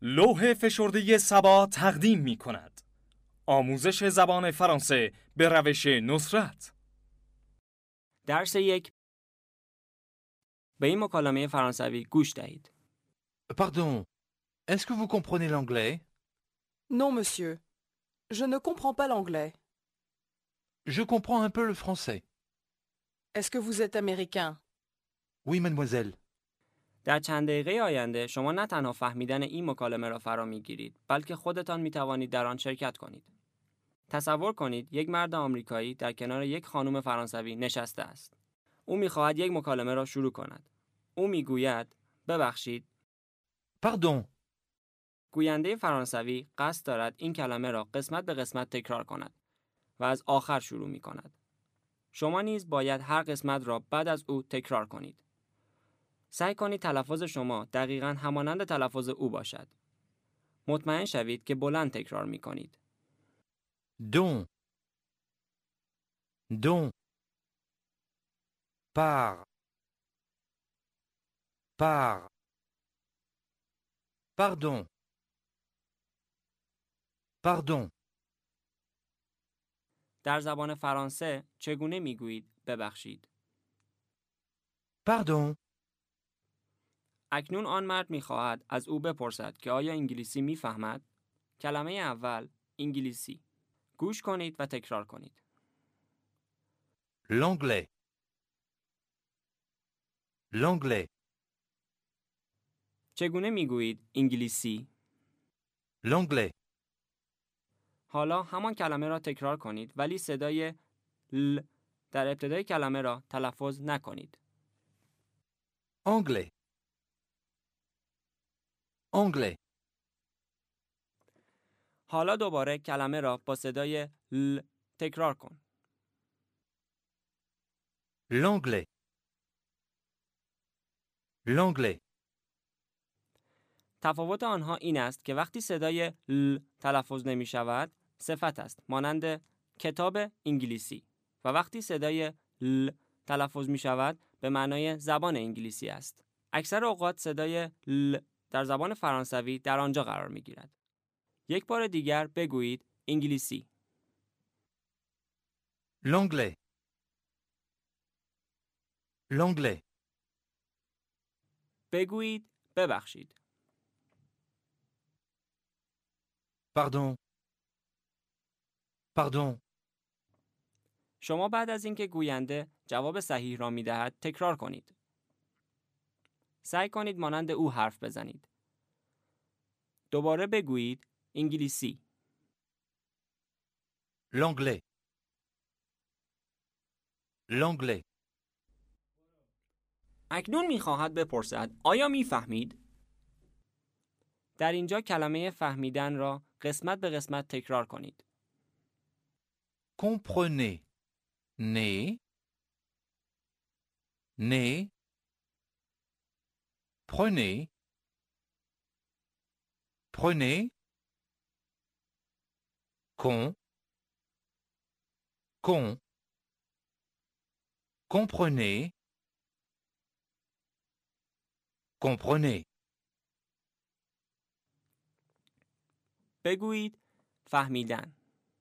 لوح فشرده سبا تقدیم می کند. آموزش زبان فرانسه به روش نصرت. درس 1. به این مکالمه فرانسوی گوش دهید. Pardon, est-ce que vous comprenez l'anglais? Non, monsieur. Je ne comprends pas l'anglais. Je comprends un peu le français. Est-ce que vous êtes américain? Oui, mademoiselle. در چند دقیقه آینده شما نه تنها فهمیدن این مکالمه را فرا میگیرید، بلکه خودتان می توانید در آن شرکت کنید. تصور کنید یک مرد آمریکایی در کنار یک خانم فرانسوی نشسته است. او می‌خواهد یک مکالمه را شروع کند. او میگوید ببخشید. Pardon, گوینده فرانسوی قصد دارد این کلمه را قسمت به قسمت تکرار کند و از آخر شروع می کند. شما نیز باید هر قسمت را بعد از او تکرار کنید. سعی کنید تلفظ شما دقیقاً همانند تلفظ او باشد. مطمئن شوید که بلند تکرار می کنید. don, don, par, par, pardon, pardon, در زبان فرانسه چگونه میگویید ببخشید؟ pardon, اکنون آن مرد می‌خواهد از او بپرسد که آیا انگلیسی می‌فهمد؟ کلمه اول انگلیسی. گوش کنید و تکرار کنید. l'anglais, l'anglais, چگونه میگویید انگلیسی؟ l'anglais, حالا همان کلمه را تکرار کنید ولی صدای ل در ابتدای کلمه را تلفظ نکنید. anglais, anglais, حالا دوباره کلمه را با صدای ل تکرار کن. l'anglais, l'anglais, تفاوت آنها این است که وقتی صدای ل تلفظ نمی شود صفت است مانند کتاب انگلیسی و وقتی صدای ل تلفظ می شود به معنای زبان انگلیسی است. اکثر اوقات صدای ل در زبان فرانسوی در آنجا قرار می گیرد. یک بار دیگر بگویید انگلیسی. l'anglais, l'anglais, بگویید ببخشید. pardon, pardon, شما بعد از اینکه گوینده جواب صحیح را می دهد تکرار کنید. سعی کنید مانند او حرف بزنید. دوباره بگویید انگلیسی. l'anglais, l'anglais, اکنون می‌خواهد بپرسد آیا می‌فهمید؟ در اینجا کلمه فهمیدن را قسمت به قسمت تکرار کنید. comprenez, né, né, prenez, prenez, con, con, comprenez, comprenez, بگویید فهمیدن.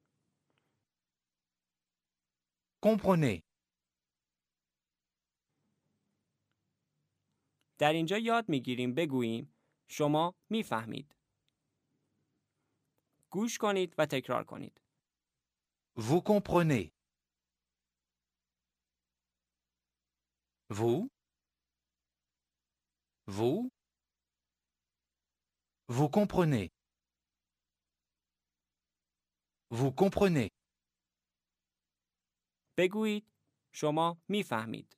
comprenez, در اینجا یاد می‌گیریم بگوییم شما می‌فهمید. گوش کنید و تکرار کنید. vous comprenez, vous, vous, vous comprenez, vous comprenez, بگویید شما می‌فهمید.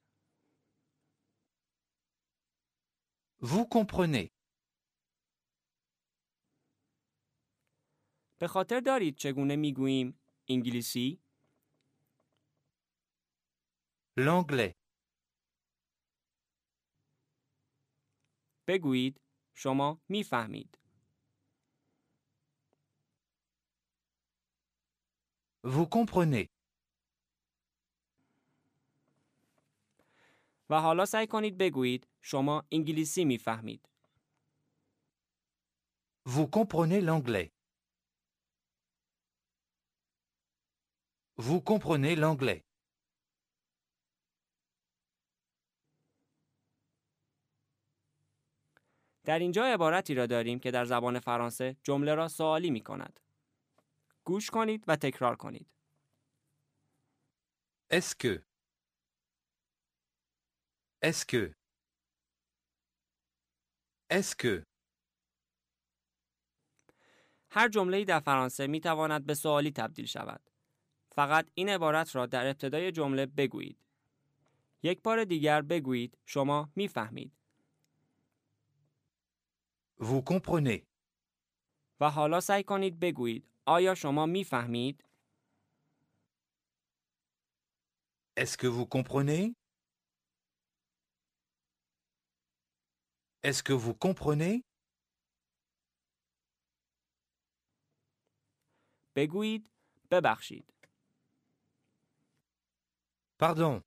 vous comprenez. به خاطر دارید چگونه می‌گوییم انگلیسی؟ L'anglais, بگویید شما می‌فهمید. vous comprenez. و حالا سعی کنید بگویید شما انگلیسی می‌فهمید. Vous comprenez l'anglais. Vous comprenez l'anglais. در اینجا عبارتی را داریم که در زبان فرانسه جمله را سوالی می کند. گوش کنید و تکرار کنید. Est-ce que? Est-ce que? Est-ce que? هر جمله‌ای در فرانسه می تواند به سوالی تبدیل شود. فقط این عبارت را در ابتدای جمله بگویید. یک بار دیگر بگویید شما می فهمید. Vous comprenez. و حالا سعی کنید بگویید آیا شما می فهمید؟ Est-ce que vous comprenez? Est-ce que vous comprenez? بگویید ببخشید. Pardon.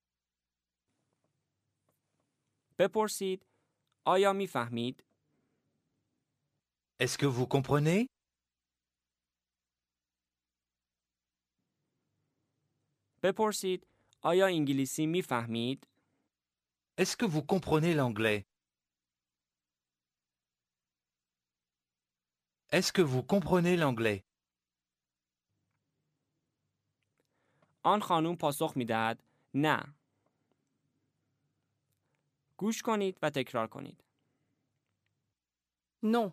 بپرسید آیا می فهمید؟ Est-ce que vous comprenez? بپرسید آیا انگلیسی می فهمید؟ Est-ce que vous comprenez l'anglais? Est-ce que vous comprenez l'anglais? آن خانم پاسخ می دهد نه. گوش کنید و تکرار کنید. Non.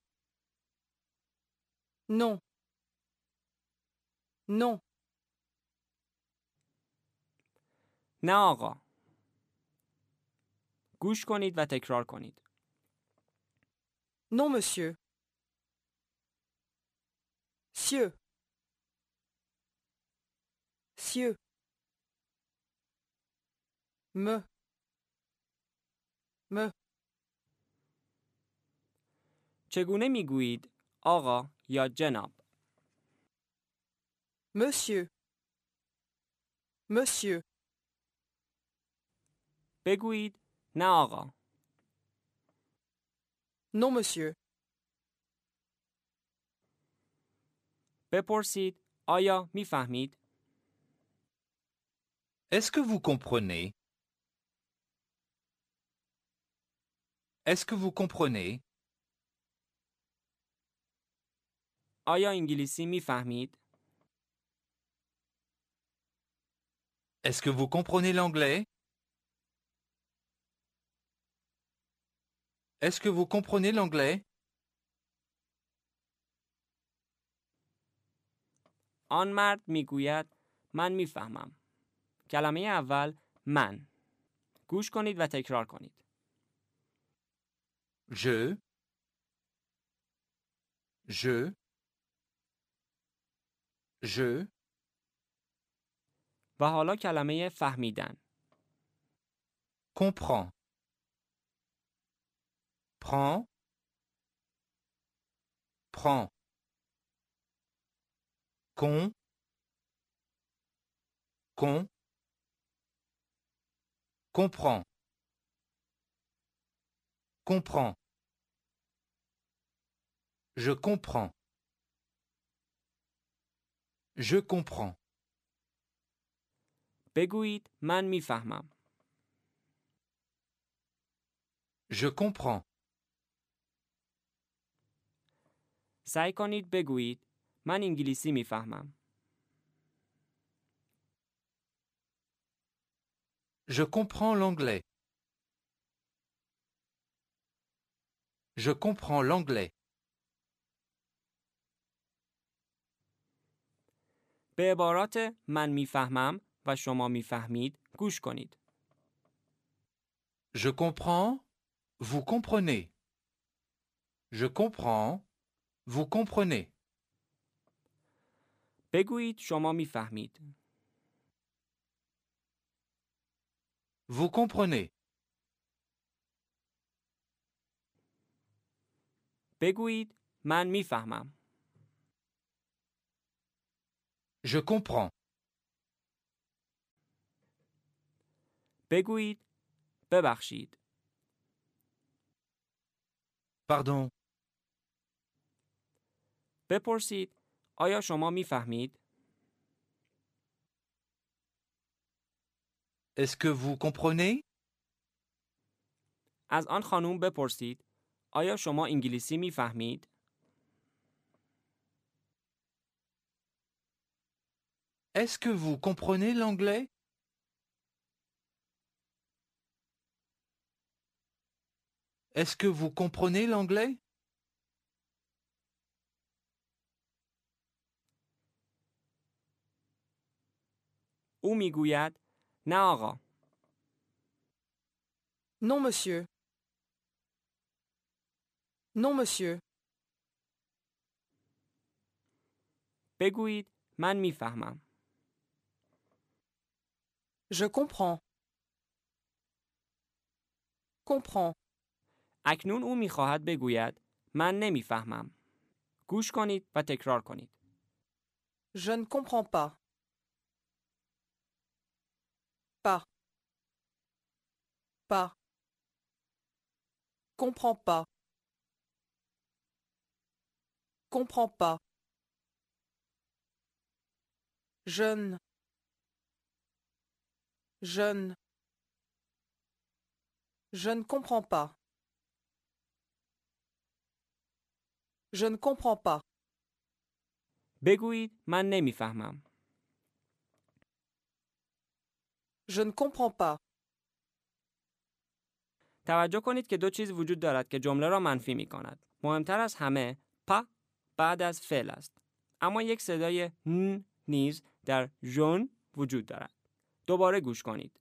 Non. Non. نه آقا. گوش کنید و تکرار کنید. Non, monsieur. Cieux. Cieux. Me. Me. چگونه می گویید آقا یا جناب؟ Monsieur. Monsieur. بگویید نه آقا. Non, monsieur. بپرسید آیا می فهمید؟ Est-ce que vous comprenez? Est-ce que vous comprenez? آیا انگلیسی می فهمید؟ Est-ce que vous comprenez l'anglais? Est-ce que vous comprenez l'anglais? آن مرد می گوید من می فهمم. کلمه اول من. گوش کنید و تکرار کنید. Je. و حالا کلمه فهمیدن. Comprends. Prends. Prends. Con. Comprends. Comprends. Je comprends. Je comprends. بگویید من می فهمم. Je comprends. سعی کنید بگویید من انگلیسی می فهمم. Je comprends l'anglais. Je comprends l'anglais. به عبارات من می فهمم و شما می فهمید گوش کنید. Je comprends. Vous comprenez. Je comprends. Vous comprenez. بگویید شما می فهمید. Vous comprenez. بگویید من می فهمم. Je comprends. بگویید ببخشید. Pardon. بپرسید آیا شما میفهمید؟ Est-ce que vous comprenez? از آن خانم بپرسید آیا شما انگلیسی میفهمید؟ Est-ce que vous comprenez l'anglais? Est-ce que vous comprenez l'anglais? او میگوید نه آقا. Non, monsieur. Non, monsieur. بگویید من میفهمم. Je comprends. Comprends. اکنون او میخواهد بگوید من نمیفهمم. گوش کنید و تکرار کنید. Je ne comprends pas. Pas. Pas. Comprends pas. Comprends pas. Jeune. Jeune. Je ne comprends pas. Je ne comprends pas. بگویید من نمیفهمم. Je ne comprends pas. توجه کنید که دو چیز وجود دارد که جمله را منفی می کند. مهمتر از همه پا بعد از فعل است. اما یک صدای ن نیز در ژن وجود دارد. دوباره گوش کنید.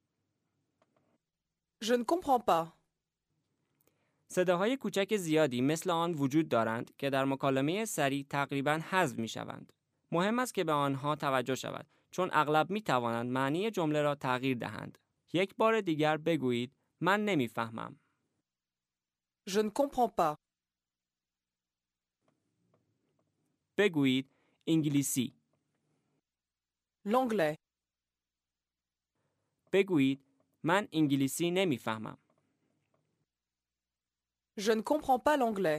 Je ne comprends pas. صداهای کوچک زیادی مثل آن وجود دارند که در مکالمه سریع تقریباً حذف می شوند. مهم است که به آنها توجه شود چون اغلب می توانند معنی جمله را تغییر دهند. یک بار دیگر بگویید من نمیفهمم. Je ne comprends pas. بگویید انگلیسی. L'anglais. بگویید من انگلیسی نمیفهمم. Je ne comprends pas l'anglais.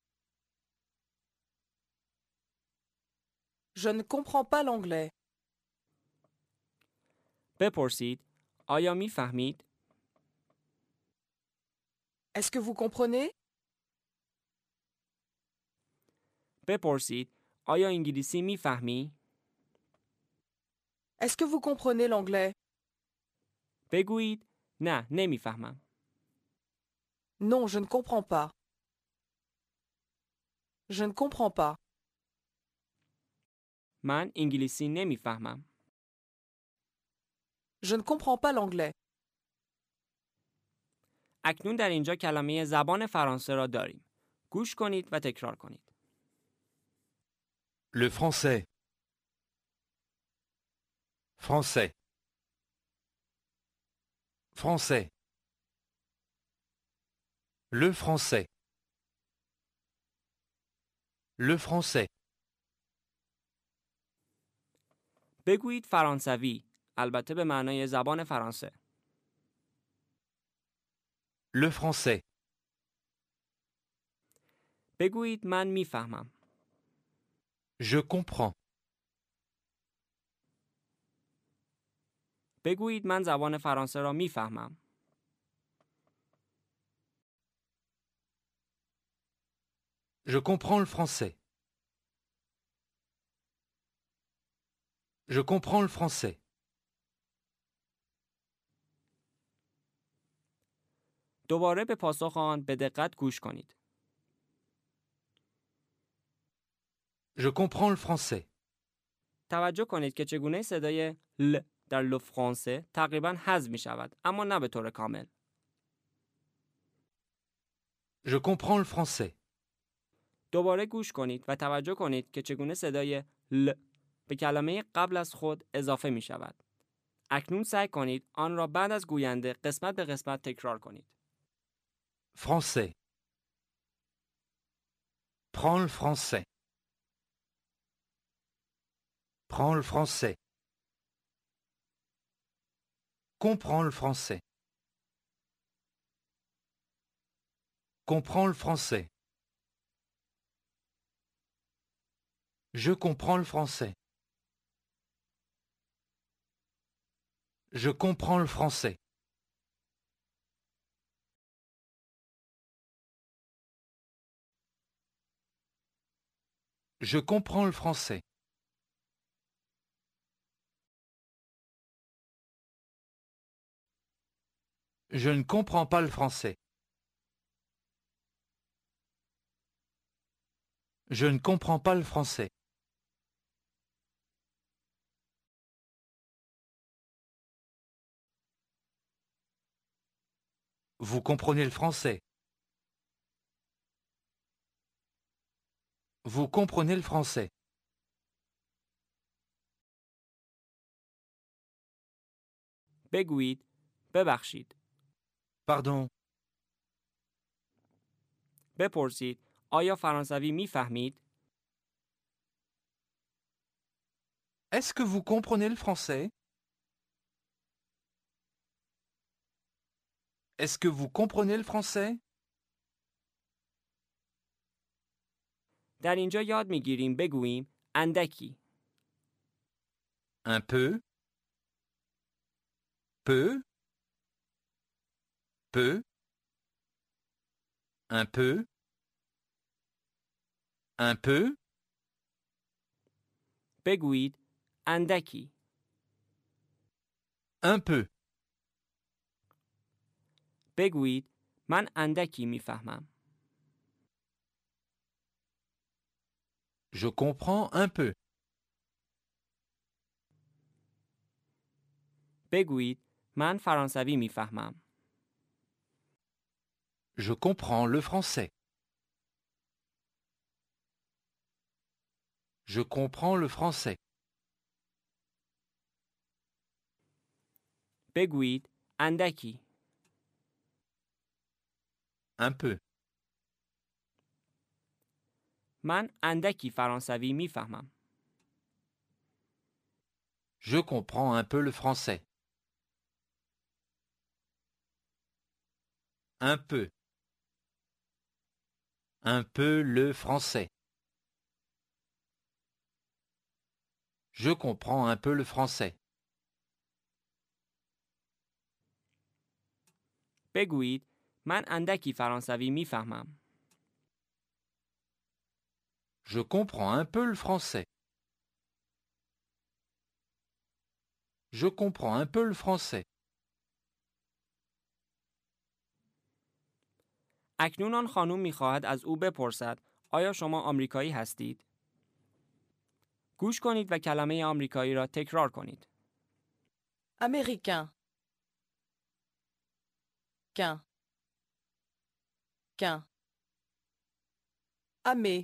Je ne comprends pas l'anglais. بپرسید آیا میفهمید؟ Est-ce que vous comprenez? بپرسید آیا انگلیسی میفهمی؟ Est-ce que vous comprenez l'anglais? بگویید نه نمیفهمم. Non, je ne comprends pas. Je ne comprends pas. من انگلیسی نمیفهمم. Je ne comprends pas l'anglais. اکنون در اینجا کلمه زبان فرانسه را داریم. گوش کنید و تکرار کنید. Le français. Français. Français. Le français. Le français. بگویید فرانسوی، البته به معنای زبان فرانسه. Le français. بگویید من میفهمم. Je comprends. بگویید من زبان فرانسه را میفهمم. Je comprends le français. Je comprends le français. دوباره به پاسخ آن به دقت گوش کنید. Je comprends le français. توجه کنید که چگونه صدای ل در لو فرانسه تقریباً حذف می شود، اما نه به طور کامل. Je comprends le français. دوباره گوش کنید و توجه کنید که چگونه صدای ل به کلمه قبل از خود اضافه می شود. اکنون سعی کنید آن را بعد از گوینده قسمت به قسمت تکرار کنید. Français. Prends le français. Prends le français. Comprends le français. Comprends le français. Je comprends le français. Je comprends le français. Je comprends le français. Je ne comprends pas le français. Je ne comprends pas le français. Vous comprenez le français. Vous comprenez le français. بگویید ببخشید. Pardon. بپرسید آیا فرانسوی میفهمید؟ Est-ce que vous comprenez le français? Est-ce que vous comprenez le français? در اینجا یاد میگیریم بگوییم اندکی. Un peu. Peu. Peu. Un peu. Un peu. بگویید اندکی. Un peu. بگویید من اندکی میفهمم. Je comprends un peu. بگویید من فرانسوی میفهمم. Je comprends le français. Je comprends le français. بگویید اندکی. Un peu. من اندکی فرانسوی میفهمم. Je comprends un peu le français. Un peu. Un peu le français. Je comprends un peu le français. بگویید من اندکی فرانسوی میفهمم. Je comprends un peu le français. Je comprends un peu le français. اکنون آن خانم میخواهد از او بپرسد آیا شما آمریکایی هستید؟ گوش کنید و کلمه آمریکایی را تکرار کنید. Américain. Qu'un. Qu'un. Amé.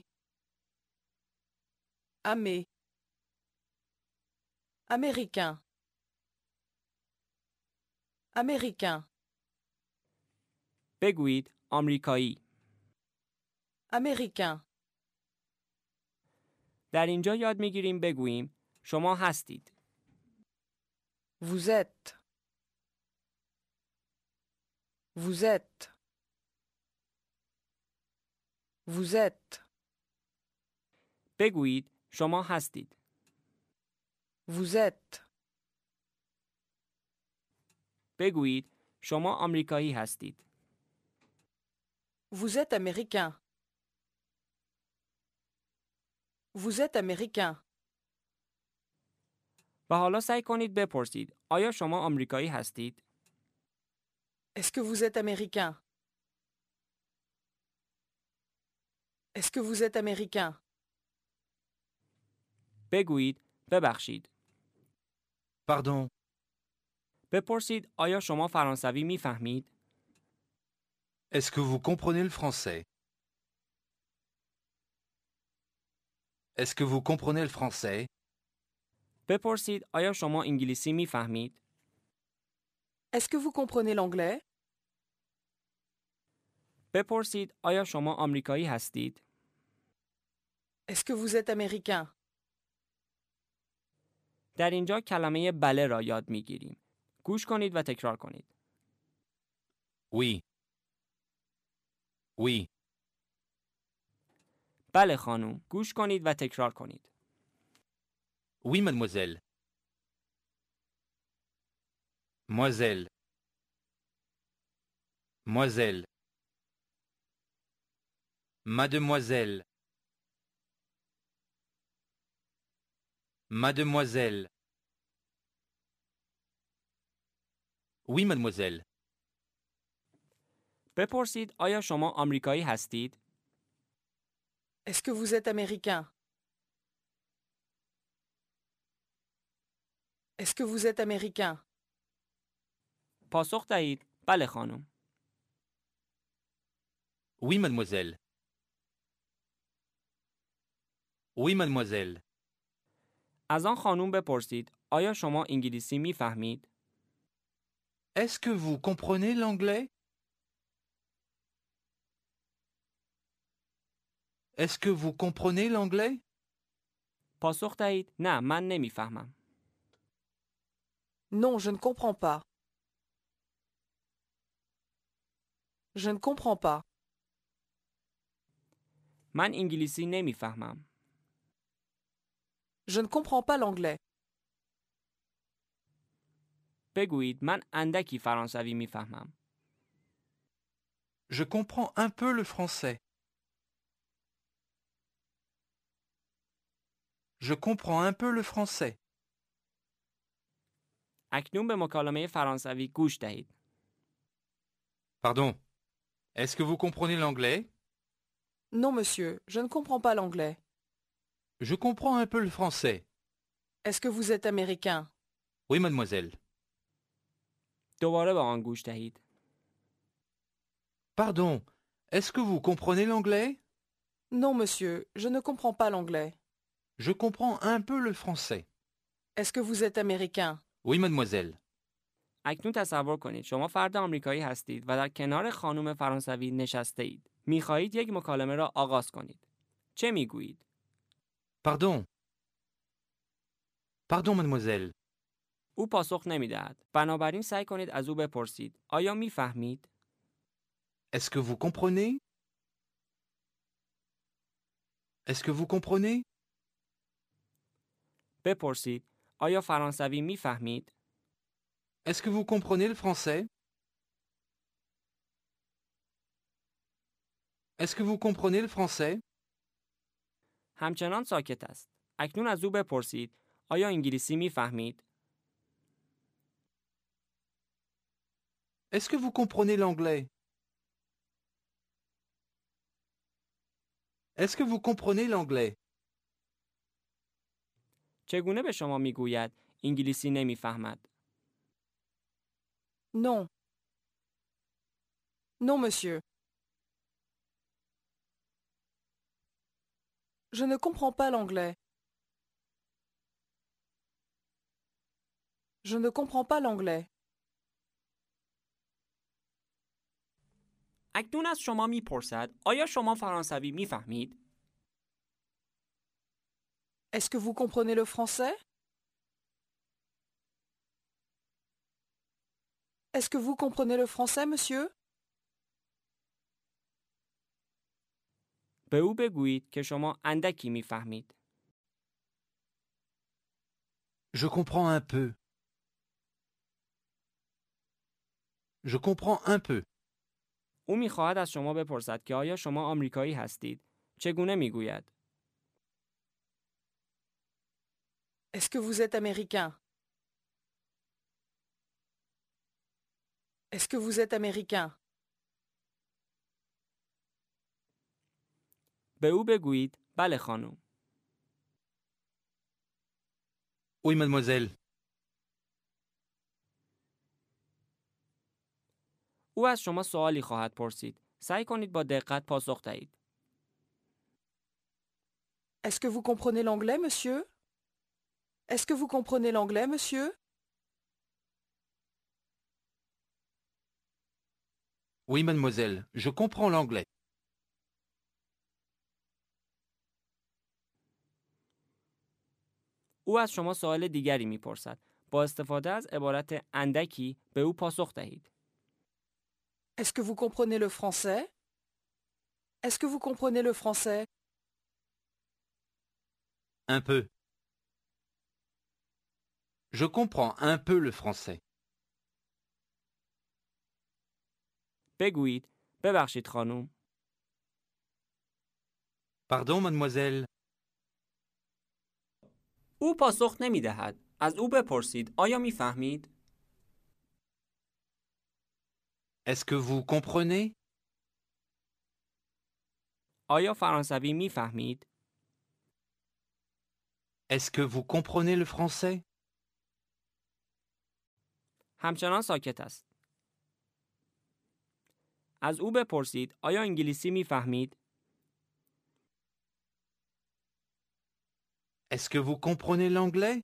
Amé. Américain. Américain. بگویید آمریکایی. Américain. در اینجا یاد میگیریم بگوییم شما هستید. Vous êtes. Vous êtes. Vous êtes. بگویید شما هستید. Vous êtes. بگویید شما آمریکایی هستید. Vous êtes américain. Vous êtes américain. و حالا سعی کنید بپرسید آیا شما آمریکایی هستید؟ Est-ce que vous êtes américain? Est-ce que vous êtes américain? بگویید ببخشید. Pardon. بپرسید آیا شما فرانسوی میفهمید؟ Est-ce que vous comprenez le français? Est-ce que vous comprenez le français? بپرسید آیا شما انگلیسی میفهمید؟ Est-ce que vous comprenez l'anglais? بپرسید آیا شما آمریکایی هستید؟ Est-ce que vous êtes américain? در اینجا کلمه بله را یاد میگیریم. گوش کنید و تکرار کنید. Oui. Oui. بله خانم. گوش کنید و تکرار کنید. Oui, mademoiselle. Moiselle. Moiselle. Mademoiselle. Mademoiselle. Oui, mademoiselle. بپرسید آیا شما آمریکایی هستید؟ Est-ce que vous êtes américain? Est-ce que vous êtes américain? پاسخ دهید بله خانم. Oui, mademoiselle. Oui, mademoiselle. از آن خانم بپرسید آیا شما انگلیسی میفهمید؟ Est-ce que vous comprenez l'anglais? Est-ce que vous comprenez l'anglais? پاسخ دهید نه من نمیفهمم. Non, je ne comprends pas. Je ne comprends pas. من انگلیسی نمیفهمم. Je ne comprends pas l'anglais. بگویید من اندکی فرانسوی میفهمم. Je comprends un peu le français. Je comprends un peu le français. اکنون به مکالمه فرانسوی گوش دهید. Pardon. Est-ce que vous comprenez l'anglais? Non, monsieur, je ne comprends pas l'anglais. Je comprends un peu le français. Est-ce que vous êtes américain? Oui, mademoiselle. دوباره به آن گوش دهید. Pardon. Est-ce que vous comprenez l'anglais? Non, monsieur, je ne comprends pas l'anglais. Je comprends un peu le français. Est-ce que vous êtes américain? Oui, mademoiselle. اکنون تصور کنید شما فرد آمریکایی هستید و در کنار خانم فرانسوی نشسته اید. می‌خواهید یک مکالمه را آغاز کنید. چه می‌گویید؟ Pardon. Pardon, mademoiselle. او پاسخ نمی‌دهد. بنابراین سعی کنید از او بپرسید. آیا می‌فهمید؟ Est-ce que vous comprenez? Est-ce que vous comprenez? بپرسید. آیا فرانسوی می‌فهمید؟ Est-ce que vous comprenez le français? Est-ce que vous comprenez le français? همچنان ساکت است. اکنون از او بپرسید. آیا انگلیسی می‌فهمید؟ Est-ce que vous comprenez l'anglais? Est-ce que vous comprenez l'anglais? چگونه به شما می‌گوید انگلیسی نمی‌فهمد؟ Non. Non, monsieur. Je ne comprends pas l'anglais. Je ne comprends pas l'anglais. اکنون از شما می‌پرسد آیا شما فرانسوی می‌فهمید؟ Est-ce que vous comprenez le français? Est-ce que vous comprenez le français, monsieur? به او بگویید که شما اندکی می‌فهمید. Je comprends un peu. Je comprends un peu. او می‌خواهد از شما بپرسد که آیا شما آمریکایی هستید؟ چگونه می‌گوید؟ Est-ce que vous êtes américain? Est-ce que vous êtes américain? به او بگویید بله خانم. Oui, mademoiselle. او از شما سوالی خواهد پرسید. سعی کنید با دقت پاسخ دهید. Est-ce que vous comprenez l'anglais, monsieur? Est-ce que vous comprenez l'anglais, monsieur? Oui, mademoiselle. Je comprends l'anglais. او از شما سوال دیگری می‌پرسد. با استفاده از عبارت اندکی به او پاسخ دهید. Est-ce que vous comprenez le français? Est-ce que vous comprenez le français? Un peu. Je comprends un peu le français. بگویید ببخشید خانم. Pardon, mademoiselle. او پاسخ نمی دهد. از او بپرسید آیا می فهمید؟ Est-ce que vous comprenez? آیا فرانسوی می فهمید؟ Est-ce que vous comprenez le français? همچنان ساکت است. از او بپرسید آیا انگلیسی می فهمید؟ Est-ce que vous comprenez l'anglais?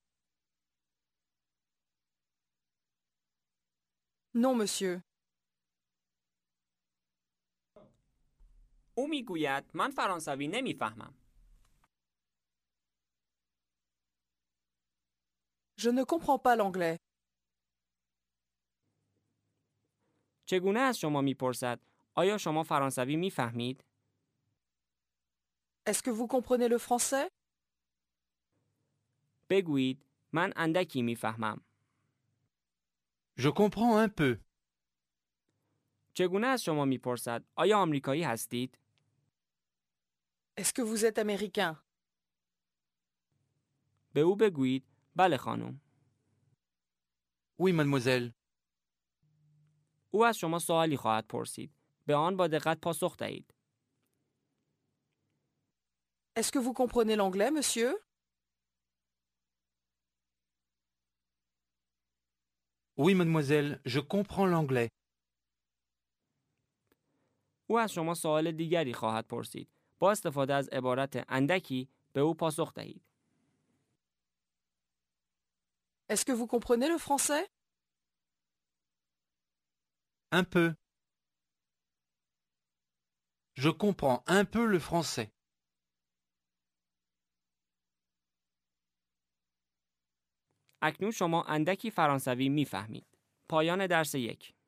Non, monsieur. او می گوید من فرانسوی نمی فهمم. Je ne comprends pas l'anglais. چگونه از شما می پرسد آیا شما فرانسوی می فهمید؟ Est-ce que vous comprenez le français? بگویید من اندکی می فهمم. Je comprends un peu. چگونه از شما می پرسد آیا آمریکایی هستید؟ Est-ce que vous êtes américain? به او بگویید بله خانم. Oui, mademoiselle. او از شما سوالی خواهد پرسید. به آن با دقت پاسخ دهید. Est-ce que vous comprenez l'anglais, monsieur? Oui, mademoiselle, je comprends l'anglais. او از شما سوال دیگری خواهد پرسید. با استفاده از عبارت اندکی به او پاسخ دهید. Est-ce que vous comprenez le français? Un peu. Je comprends un peu le français. اکنون شما اندکی فرانسوی میفهمید. پایان درس 1.